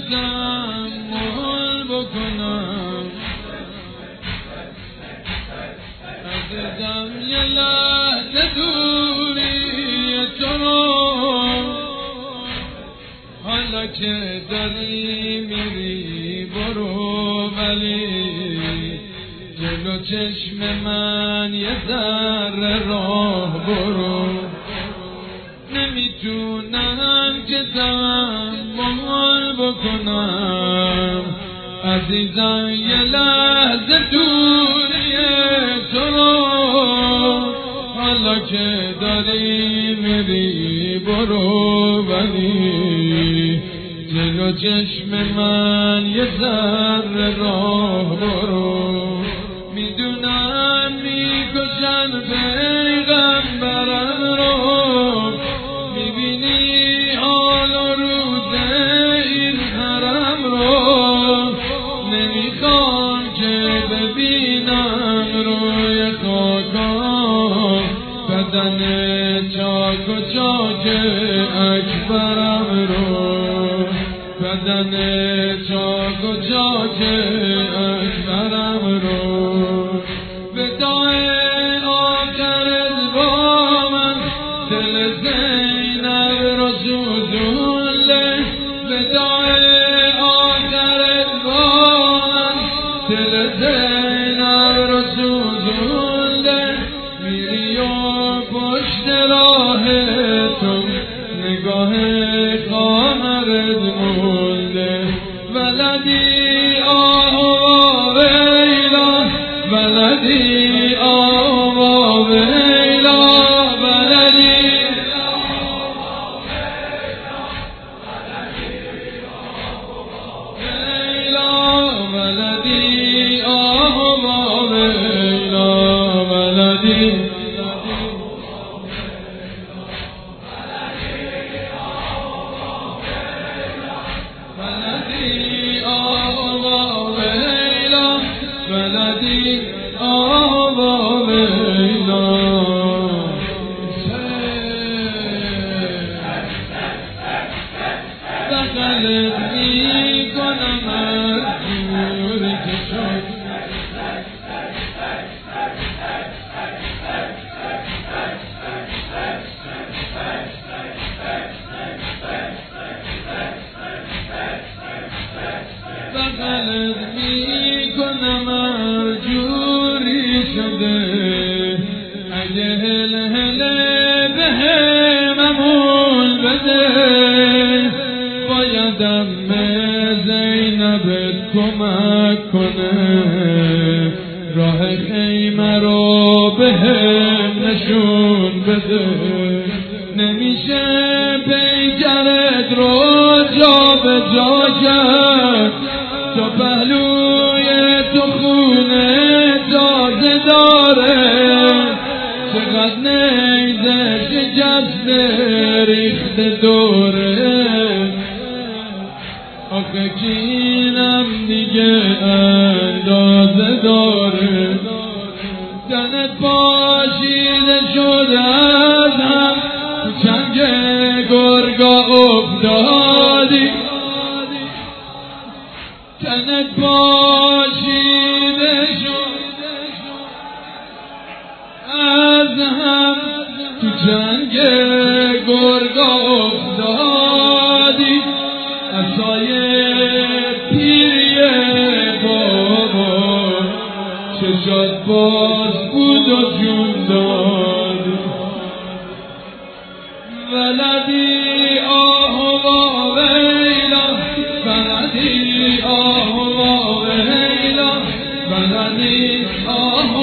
تحمل بکنم عزیزم یه لحظه دوری تو رو حالا که داری میری برو ولی جلو چشم من یه ذره راه برو نمیتونم که تحمل بکنم عزیزم یه لحظه دوری تو رو حالا که داری میری برو ولی جلو چشم من یه ذره راه برو میدونم میکشن پیغمبرم رو میبینی حال و روز این حرم رو نمیخوان که ببینم روی خاکا بدن چاک و چاک اکبرم رو بدن چاک و چاک اکبرم رو وداع آخرت با من دل زینب رو سوزونده وداع آخرت با من دل زینب رو سوزونده میری و پشت راه تو نگاه خواهرت مونده ولدی آه ویلا ولدی آه ویلا ولدی ولدی آه ویلا ولدی ولدی آوا لیلا بغلت میکنم از جوری که شد بغلت میکنم از جوری شده اگه هل به هممون بده بایدم زینبت کمک کنه راه خیمه رو به هم نشون بده نمیشه پیکرت رو جا به جا کرد تو پهلوی تو خونه تازه داره چقدر نیزه شکسته ریخته دوره آخه کینم دیگه اندازه داره تنت پاشیده شده از هم تو چنگ گرگا افتادی تنت پاشیده شد از هم تو جنگ گرگا افتادی عصای پیری بابا چشات باز بود و جون داد ولدی آه و ویلا ولدی آه و ویلا ولدی آه و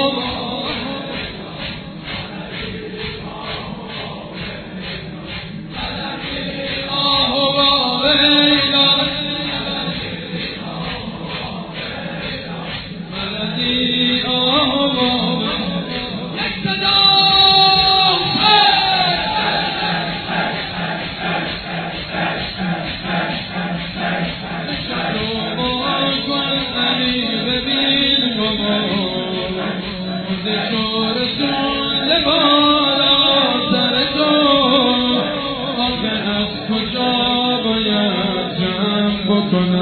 کجا باید جمع بکنم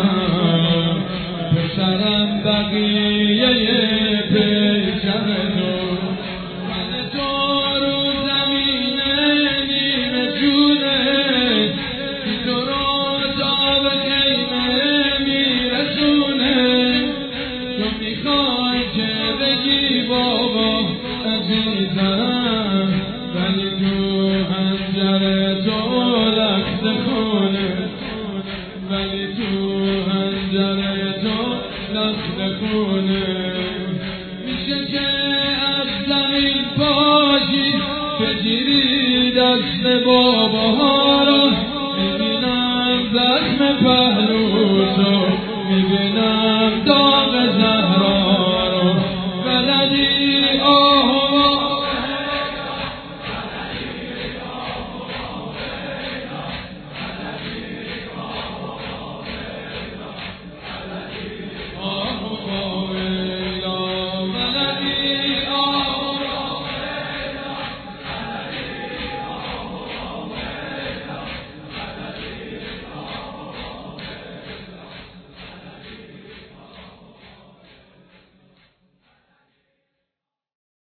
بقیه پیکر تو رو زمینه نیمه جونه تو رو تا به خیمه میرسونه تو میخوای که بگی بابا عزیزم ولی تو حنجره تو لخت خونه ولی تو حنجره تو لخت خونه میشه که از زمین پاشی بگیری دست بابا